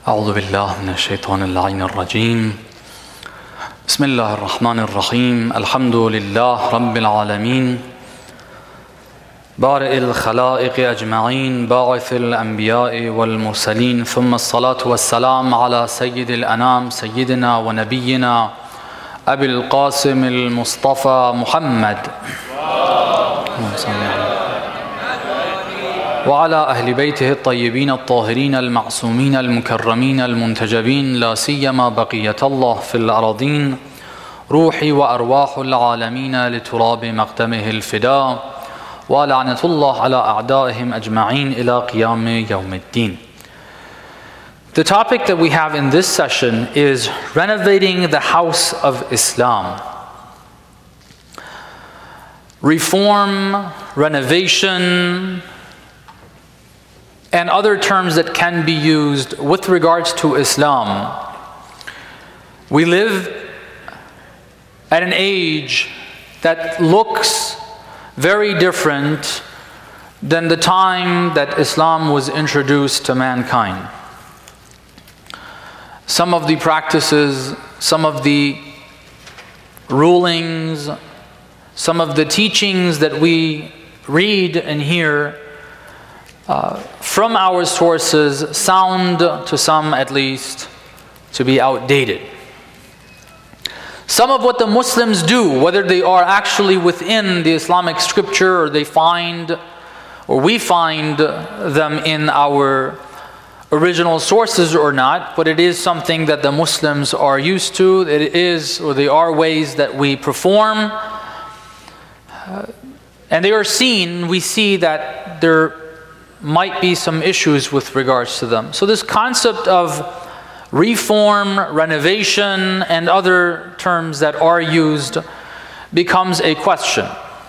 أعوذ بالله من الشيطان اللعين الرجيم. بسم الله الرحمن الرحيم. الحمد لله رب العالمين بارئ الخلائق أجمعين باعث الأنبياء والمرسلين، ثم الصلاة والسلام على سيد الأنام سيدنا ونبينا أبي القاسم المصطفى محمد وعلى أهل بيته الطيبين الطاهرين المعصومين المكرمين المنتجبين، لا سيما بقية الله في الأراضين، روحي وأرواح العالمين لتراب مقدمه الفداء، ولعنة الله على أعدائهم أجمعين إلى قيام يوم الدين. The topic that we have in this session is renovating the house of Islam. Reform, renovation, and other terms that can be used with regards to Islam. We live at an age that looks very different than the time that Islam was introduced to mankind. Some of the practices, some of the rulings, some of the teachings that we read and hear from our sources sound, to some at least, to be outdated. Some of what the Muslims do, whether they are actually within the Islamic scripture or we find them in our original sources or not, but it is something that the Muslims are used to. They are ways that we perform. And they are seen, we see that there might be some issues with regards to them. So this concept of reform, renovation, and other terms that are used becomes a question.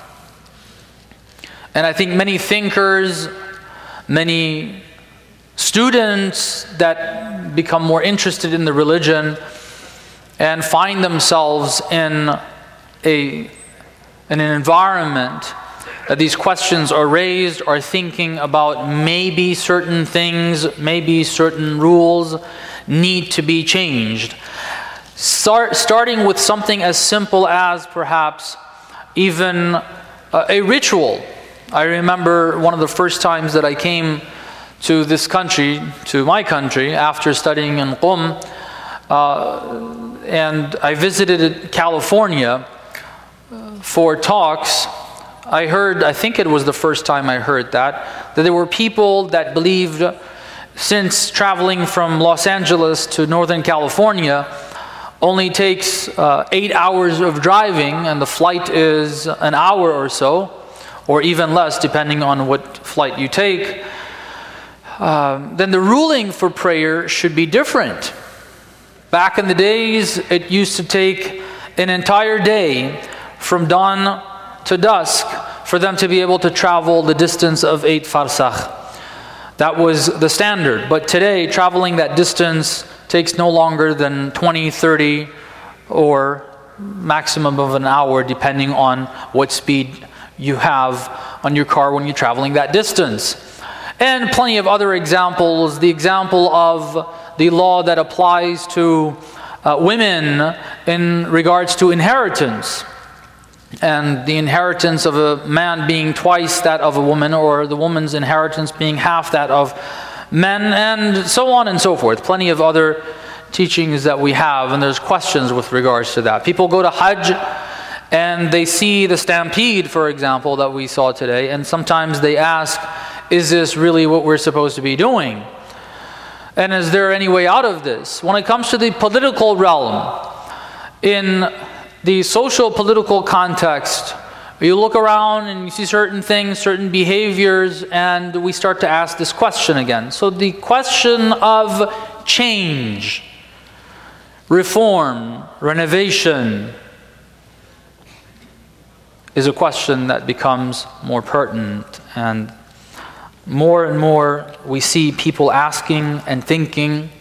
And I think many thinkers, many students that become more interested in the religion and find themselves in an environment that these questions are raised, are thinking about maybe certain things, maybe certain rules need to be changed. Starting with something as simple as perhaps even a ritual. I remember one of the first times that I came to this country, to my country, after studying in Qom, and I visited California for talks. I think it was the first time I heard that there were people that believed, since traveling from Los Angeles to Northern California only takes 8 hours of driving, and the flight is an hour or so, or even less depending on what flight you take, then the ruling for prayer should be different. Back in the days, it used to take an entire day from dawn to dusk for them to be able to travel the distance of 8 farsakh. That was the standard. But today, traveling that distance takes no longer than 20, 30, or maximum of an hour, depending on what speed you have on your car when you're traveling that distance. And plenty of other examples. The example of the law that applies to women in regards to inheritance, and the inheritance of a man being twice that of a woman, or the woman's inheritance being half that of men, and so on and so forth. Plenty of other teachings that we have, and there's questions with regards to that. People go to Hajj and they see the stampede, for example, that we saw today, and sometimes they ask, is this really what we're supposed to be doing? And is there any way out of this? When it comes to the political realm, in the social political context, you look around and you see certain things, certain behaviors, and we start to ask this question again. So the question of change, reform, renovation is a question that becomes more pertinent, and more we see people asking and thinking.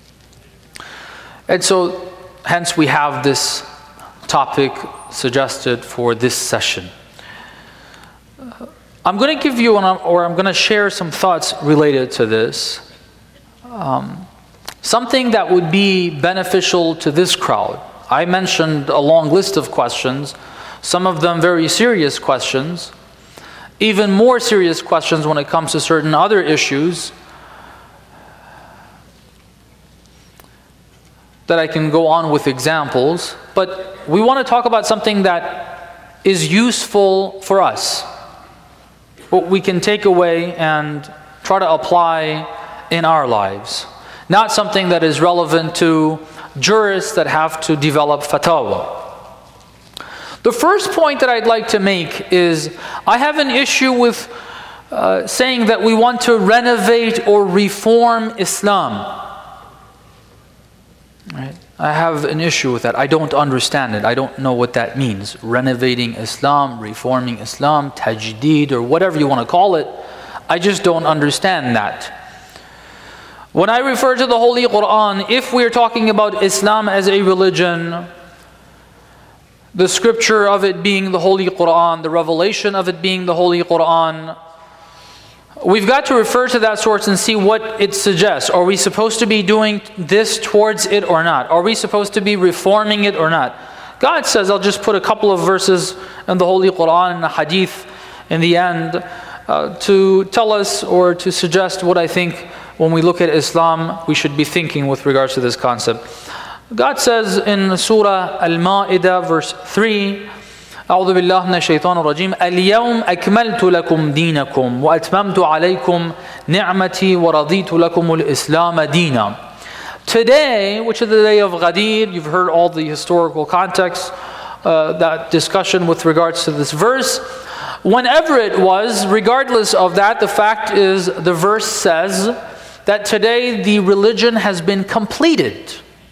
And so hence we have this topic suggested for this session. I'm going to give you, I'm going to share some thoughts related to this. something that would be beneficial to this crowd. I mentioned a long list of questions, some of them very serious questions, even more serious questions when it comes to certain other issues that I can go on with examples. But we want to talk about something that is useful for us, what we can take away and try to apply in our lives. Not something that is relevant to jurists that have to develop fatwa. The first point that I'd like to make is I have an issue with saying that we want to renovate or reform Islam. Right? I have an issue with that. I don't understand it. I don't know what that means. Renovating Islam, reforming Islam, tajdeed, or whatever you want to call it. I just don't understand that. When I refer to the Holy Quran, if we're talking about Islam as a religion, the scripture of it being the Holy Quran, the revelation of it being the Holy Quran, we've got to refer to that source and see what it suggests. Are we supposed to be doing this towards it or not? Are we supposed to be reforming it or not? God says, I'll just put a couple of verses in the Holy Quran and a hadith in the end to tell us or to suggest what I think when we look at Islam we should be thinking with regards to this concept. God says in Surah Al-Ma'idah verse 3, أعوذ بالله من الشيطان الرجيم اليوم أكملت لكم دينكم وأتممت عليكم نعمتي ورضيت لكم الإسلام دينا. Today, which is the day of Ghadir, you've heard all the historical context, that discussion with regards to this verse. Whenever it was, regardless of that, the fact is the verse says that today the religion has been completed.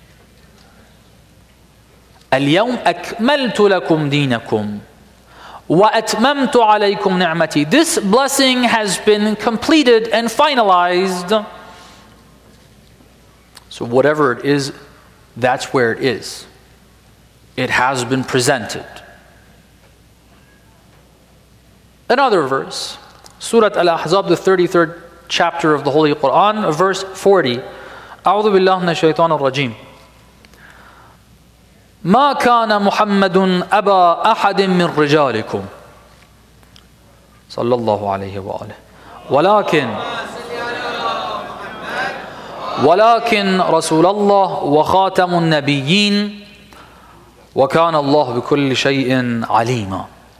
اليوم أكملت لكم دينكم وأتممت عليكم نعمتي. This blessing has been completed and finalized. So whatever it is, that's where it is. It has been presented. Another verse, Surah Al-Ahzab, the 33rd chapter of the Holy Quran, verse 40. أعوذ بالله من الشيطان الرجيم ما كان محمد أبا أحد من رجالكم صلى الله عليه وآله ولكن رسول الله وخاتم النبيين وكان الله بكل شيء عليما.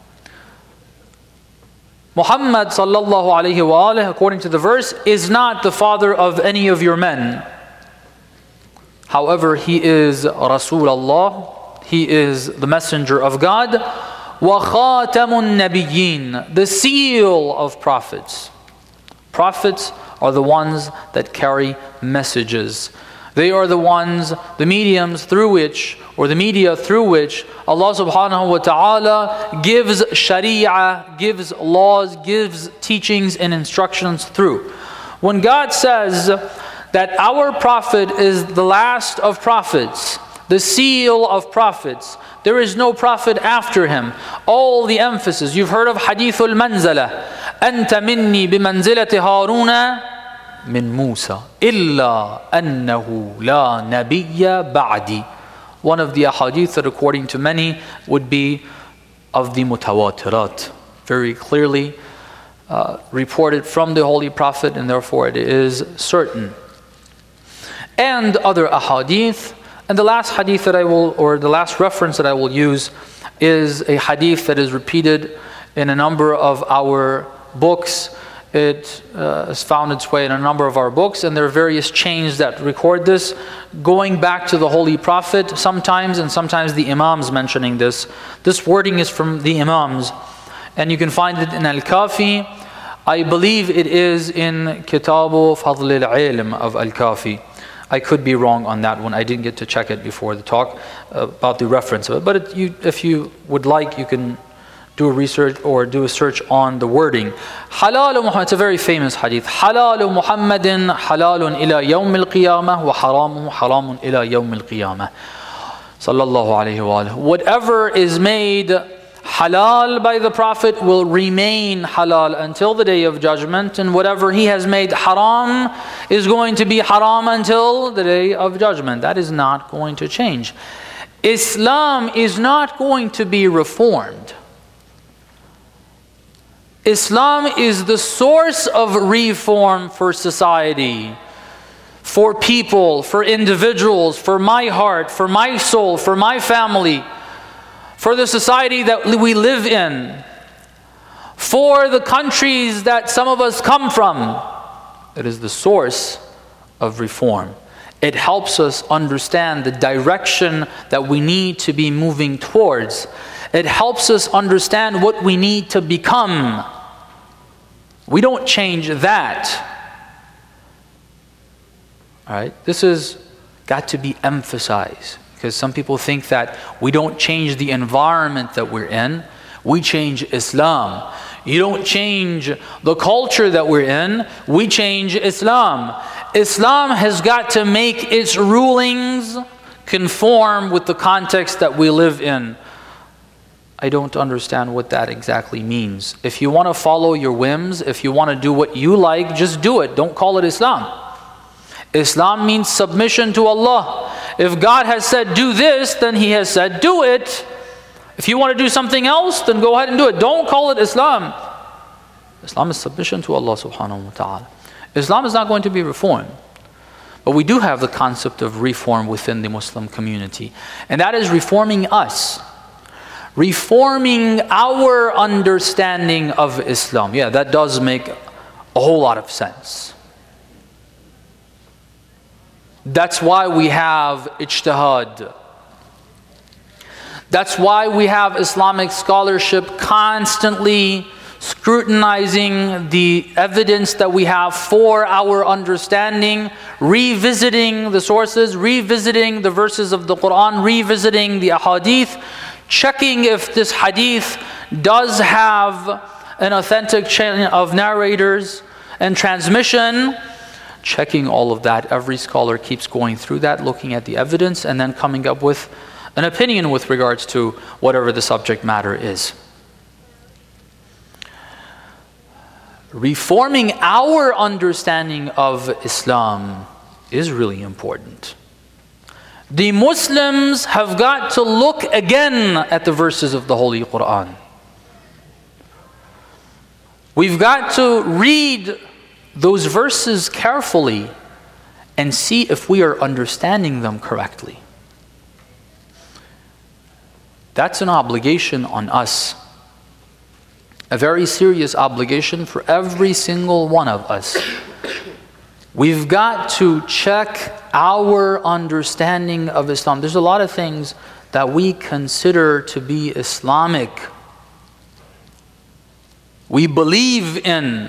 Muhammad sallallahu alayhi wa alayhi, according to the verse, is not the father of any of your men. However, he is Rasulullah, he is the messenger of God, وَخَاتَمُ النَّبِيِّينَ, the seal of prophets. Prophets are the ones that carry messages. They are the ones, the mediums through which, or the media through which Allah subhanahu wa ta'ala gives sharia, gives laws, gives teachings and instructions through. When God says that our prophet is the last of prophets, the seal of prophets, there is no prophet after him. All the emphasis, you've heard of Hadithul Manzala, أنت مني بمنزلة هارون من موسى إلا أنه لا نبي بعدي. One of the ahadith that according to many would be of the mutawatirat, very clearly reported from the Holy Prophet, and therefore it is certain. And other ahadith. And the last hadith that I will, or the last reference that I will use is a hadith that is repeated in a number of our books. It has found its way in a number of our books, and there are various chains that record this, going back to the Holy Prophet sometimes, and sometimes the Imams mentioning this. This wording is from the Imams, and you can find it in Al-Kafi. I believe it is in Kitabu Fadl al-Ilm of Al-Kafi. I could be wrong on that one. I didn't get to check it before the talk about the reference of it. But if you would like, you can do a research or do a search on the wording. Halal Muhammad, it's a very famous hadith. Halal Muhammadin halalun ila yawm al-qiyamah wa haramuhu haramun ila yawm al-qiyamah. Sallallahu alayhi wa alayhi. Whatever is made halal by the Prophet will remain halal until the day of judgment, and whatever he has made haram is going to be haram until the day of judgment. That is not going to change. Islam is not going to be reformed. Islam is the source of reform for society, for people, for individuals, for my heart, for my soul, for my family, for the society that we live in, for the countries that some of us come from. It is the source of reform. It helps us understand the direction that we need to be moving towards. It helps us understand what we need to become. We don't change that. All right? This has got to be emphasized, because some people think that we don't change the environment that we're in, we change Islam. You don't change the culture that we're in, we change Islam. Islam has got to make its rulings conform with the context that we live in. I don't understand what that exactly means. If you want to follow your whims, if you want to do what you like, just do it. Don't call it Islam. Islam means submission to Allah. If God has said do this, then He has said do it. If you want to do something else, then go ahead and do it. Don't call it Islam. Islam is submission to Allah subhanahu wa ta'ala. Islam is not going to be reformed. But we do have the concept of reform within the Muslim community. And that is reforming us. Reforming our understanding of Islam. Yeah, that does make a whole lot of sense. That's why we have ijtihad. That's why we have Islamic scholarship constantly scrutinizing the evidence that we have for our understanding, revisiting the sources, revisiting the verses of the Quran, revisiting the ahadith, checking if this hadith does have an authentic chain of narrators and transmission. Checking all of that, every scholar keeps going through that, looking at the evidence, and then coming up with an opinion with regards to whatever the subject matter is. Reforming our understanding of Islam is really important. The Muslims have got to look again at the verses of the Holy Quran. We've got to read those verses carefully and see if we are understanding them correctly. That's an obligation on us. A very serious obligation for every single one of us. We've got to check our understanding of Islam. There's a lot of things that we consider to be Islamic. We believe in,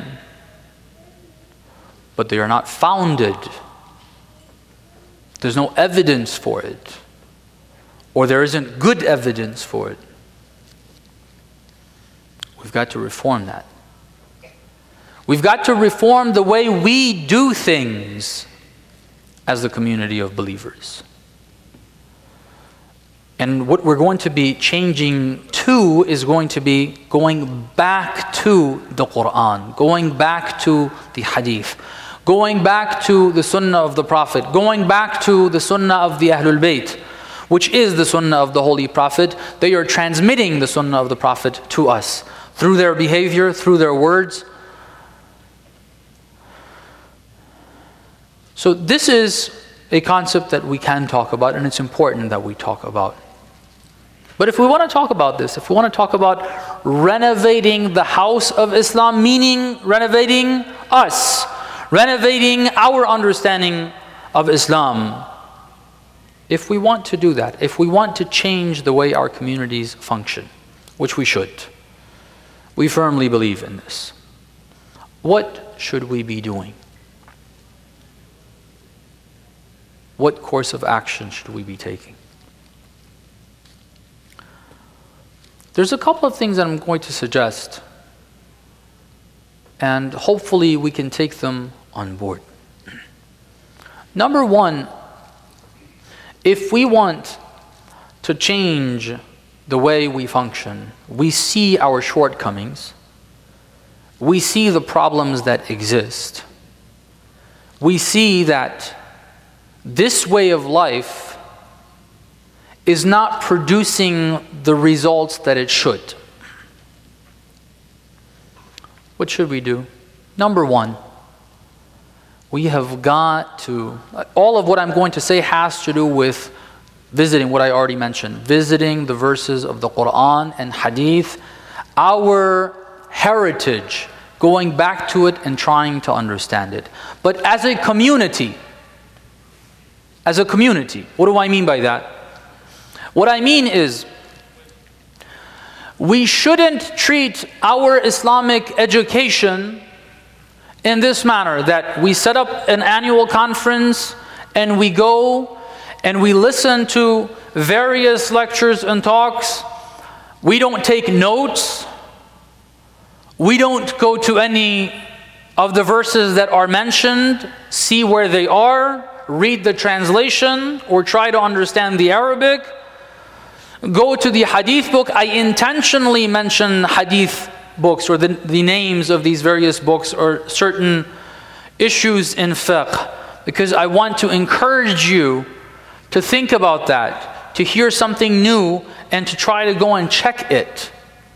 but they are not founded. There's no evidence for it, or there isn't good evidence for it. We've got to reform that. We've got to reform the way we do things as the community of believers. And what we're going to be changing to is going to be going back to the Quran, going back to the Hadith, going back to the Sunnah of the Prophet, going back to the Sunnah of the Ahlul Bayt, which is the Sunnah of the Holy Prophet. They are transmitting the Sunnah of the Prophet to us through their behavior, through their words. So this is a concept that we can talk about, and it's important that we talk about. But if we want to talk about this, if we want to talk about renovating the house of Islam, meaning renovating us, renovating our understanding of Islam, if we want to do that, if we want to change the way our communities function, which we should, we firmly believe in this, what should we be doing? What course of action should we be taking? There's a couple of things that I'm going to suggest, and hopefully we can take them on board. Number one, if we want to change the way we function, we see our shortcomings, we see the problems that exist, we see that this way of life is not producing the results that it should. What should we do? Number one, we have got to, all of what I'm going to say has to do with visiting what I already mentioned, visiting the verses of the Quran and Hadith, our heritage, going back to it and trying to understand it. But as a community, what do I mean by that? What I mean is, we shouldn't treat our Islamic education in this manner, that we set up an annual conference and we go and we listen to various lectures and talks. We don't take notes. We don't go to any of the verses that are mentioned, see where they are, read the translation, or try to understand the Arabic. Go to the hadith book. I intentionally mention hadith books or the names of these various books or certain issues in fiqh, because I want to encourage you to think about that, to hear something new and to try to go and check it.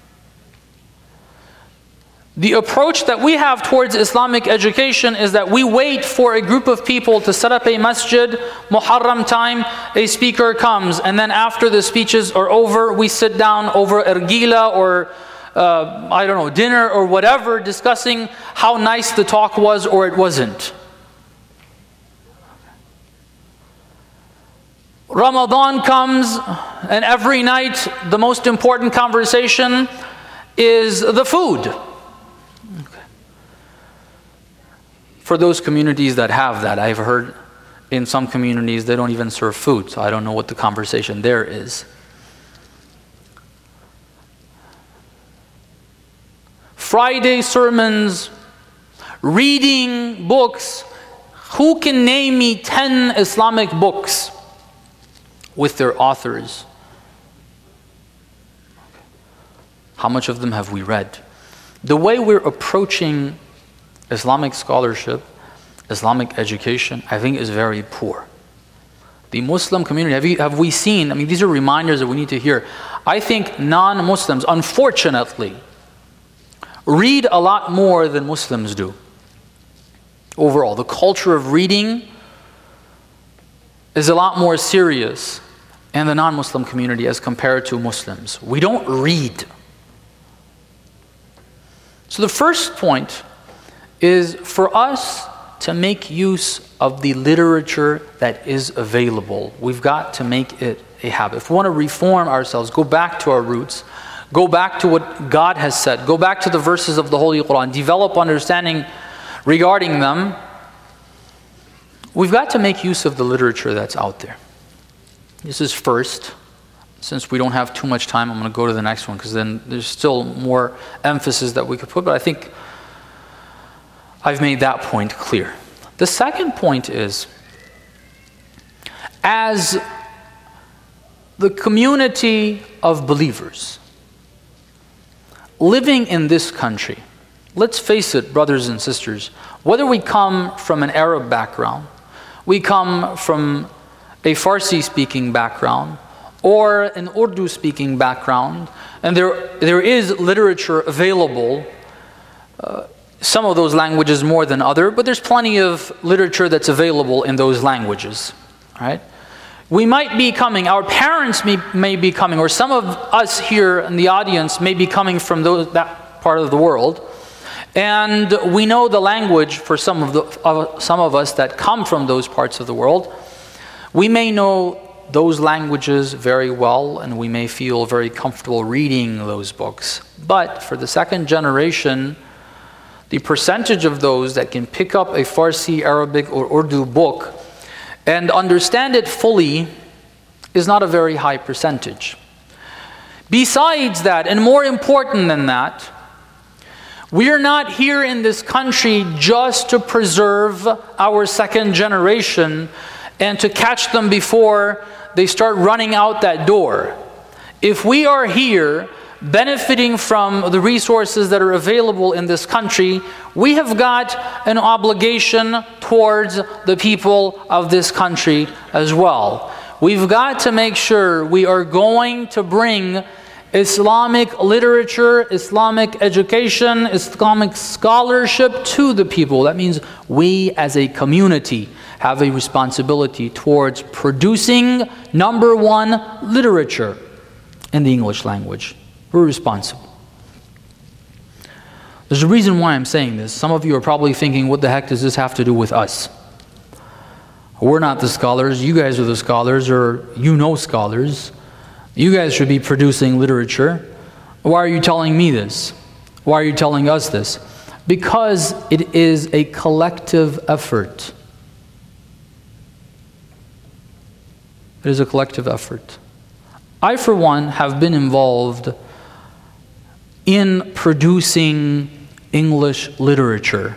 The approach that we have towards Islamic education is that we wait for a group of people to set up a masjid, Muharram time, a speaker comes, and then after the speeches are over, we sit down over ergila or dinner or whatever, discussing how nice the talk was or it wasn't. Ramadan comes, and every night the most important conversation is the food. For those communities that have that, I've heard in some communities they don't even serve food, so I don't know what the conversation there is. Friday sermons, reading books. Who can name me 10 Islamic books with their authors? How much of them have we read? The way we're approaching Islamic scholarship, Islamic education, I think is very poor. The Muslim community, have we seen, these are reminders that we need to hear. I think non-Muslims, unfortunately, read a lot more than Muslims do. Overall, the culture of reading is a lot more serious in the non-Muslim community as compared to Muslims. We don't read. So the first point is for us to make use of the literature that is available. We've got to make it a habit. If we want to reform ourselves, go back to our roots, go back to what God has said, go back to the verses of the Holy Quran, develop understanding regarding them, we've got to make use of the literature that's out there. This is first. Since we don't have too much time, I'm going to go to the next one, because then there's still more emphasis that we could put, but I think I've made that point clear. The second point is, as the community of believers living in this country, let's face it, brothers and sisters, whether we come from an Arab background, we come from a Farsi-speaking background, or an Urdu-speaking background, and there is literature available, some of those languages more than others, but there's plenty of literature that's available in those languages. Right? We might be coming, our parents may be coming, or some of us here in the audience may be coming from that part of the world, and we know the language for some of us that come from those parts of the world. We may know those languages very well, and we may feel very comfortable reading those books. But for the second generation, the percentage of those that can pick up a Farsi, Arabic, or Urdu book and understand it fully is not a very high percentage. Besides that, and more important than that, we are not here in this country just to preserve our second generation and to catch them before they start running out that door. If we are here benefiting from the resources that are available in this country, we have got an obligation towards the people of this country as well. We've got to make sure we are going to bring Islamic literature, Islamic education, Islamic scholarship to the people. That means we as a community have a responsibility towards producing, number one, literature in the English language. We're responsible. There's a reason why I'm saying this. Some of you are probably thinking, what the heck does this have to do with us? We're not the scholars. You guys are the scholars, or you know scholars. You guys should be producing literature. Why are you telling me this? Why are you telling us this? Because it is a collective effort. It is a collective effort. I, for one, have been involved in producing English literature.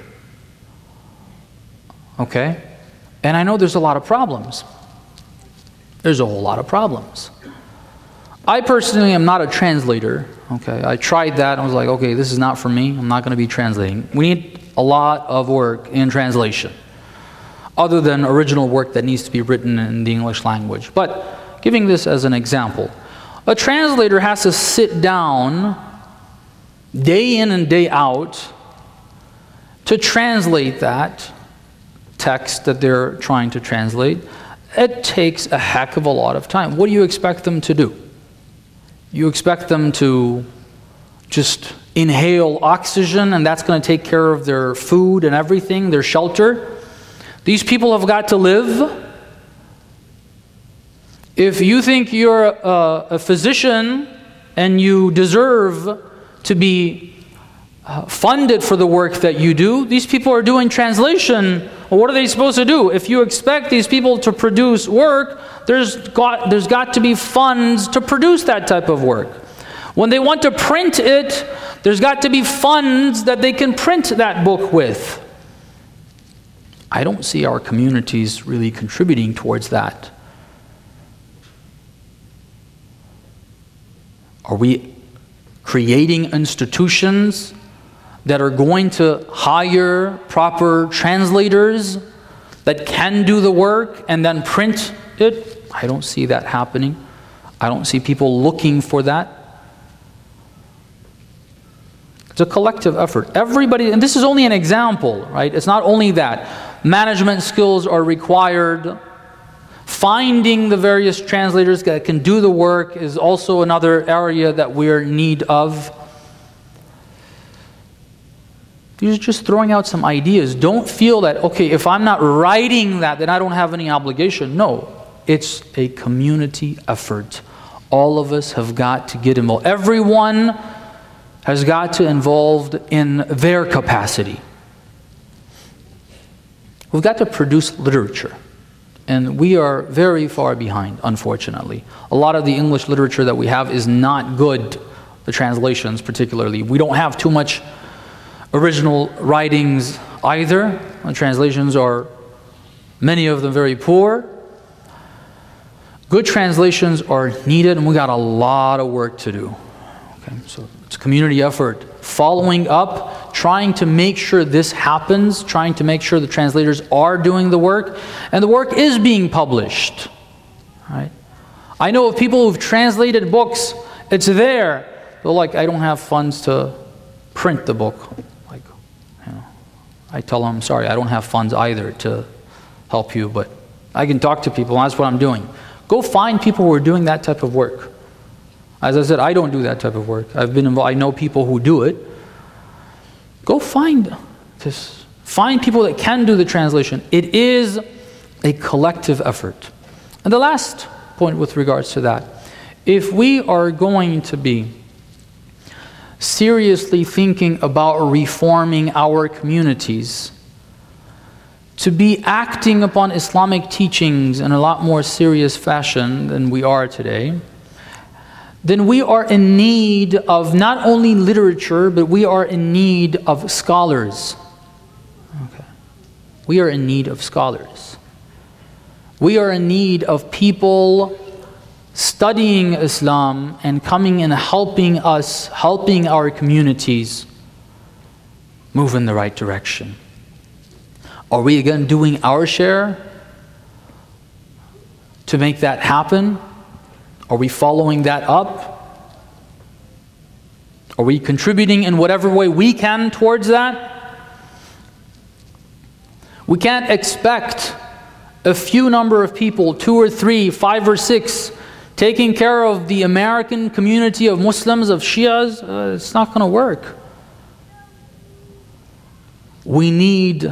Okay? And I know there's a lot of problems. There's a whole lot of problems. I personally am not a translator. Okay? I tried that. I was like, okay, this is not for me. I'm not going to be translating. We need a lot of work in translation, other than original work that needs to be written in the English language. But giving this as an example, a translator has to sit down day in and day out to translate that text that they're trying to translate. It takes a heck of a lot of time. What do you expect them to do? You expect them to just inhale oxygen and that's going to take care of their food and everything, their shelter? These people have got to live. If you think you're a physician and you deserve to be funded for the work that you do, these people are doing translation. Well, what are they supposed to do? If you expect these people to produce work, there's got to be funds to produce that type of work. When they want to print it, there's got to be funds that they can print that book with. I don't see our communities really contributing towards that. Are we creating institutions that are going to hire proper translators that can do the work and then print it? I don't see that happening. I don't see people looking for that. It's a collective effort. Everybody, and this is only an example, right? It's not only that. Management skills are required. Finding the various translators that can do the work is also another area that we're in need of. These are just throwing out some ideas. Don't feel that, okay, if I'm not writing that, then I don't have any obligation. No, it's a community effort. All of us have got to get involved. Everyone has got to involved in their capacity. We've got to produce literature. And we are very far behind, unfortunately. A lot of the English literature that we have is not good, the translations particularly. We don't have too much original writings either. The translations are, many of them, very poor. Good translations are needed, and we got a lot of work to do. Okay, so it's a community effort. Following up, trying to make sure this happens, trying to make sure the translators are doing the work, and the work is being published. Right? I know of people who've translated books, it's there. They're like, I don't have funds to print the book. Like, you know, I tell them, sorry, I don't have funds either to help you, but I can talk to people, and that's what I'm doing. Go find people who are doing that type of work. As I said, I don't do that type of work. I've been involved. I know people who do it. Go find this. Find people that can do the translation. It is a collective effort. And the last point with regards to that, if we are going to be seriously thinking about reforming our communities, to be acting upon Islamic teachings in a lot more serious fashion than we are today, then we are in need of not only literature, but we are in need of scholars. Okay. We are in need of scholars. We are in need of people studying Islam and coming and helping us, helping our communities move in the right direction? Are we again doing our share to make that happen? Are we following that up? Are we contributing in whatever way we can towards that? We can't expect a few number of people, 2 or 3, 5 or 6, taking care of the American community of Muslims, of Shias. It's not going to work. We need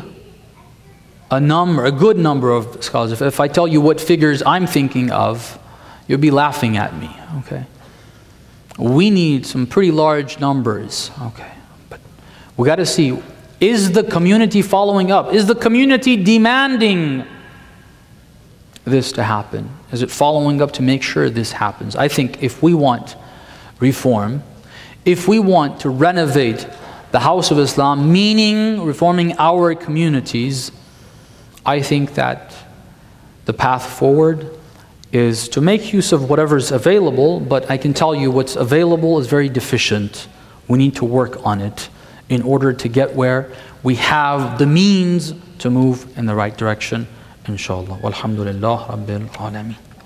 a good number of scholars. If I tell you what figures I'm thinking of, you'll be laughing at me. Okay. We need some pretty large numbers. Okay. But we got to see, is the community following up? Is the community demanding this to happen? Is it following up to make sure this happens? I think if we want reform, if we want to renovate the House of Islam, meaning reforming our communities, I think that the path forward is to make use of whatever's available, but I can tell you what's available is very deficient. We need to work on it in order to get where we have the means to move in the right direction, inshallah. Walhamdulillah Rabbil Alameen.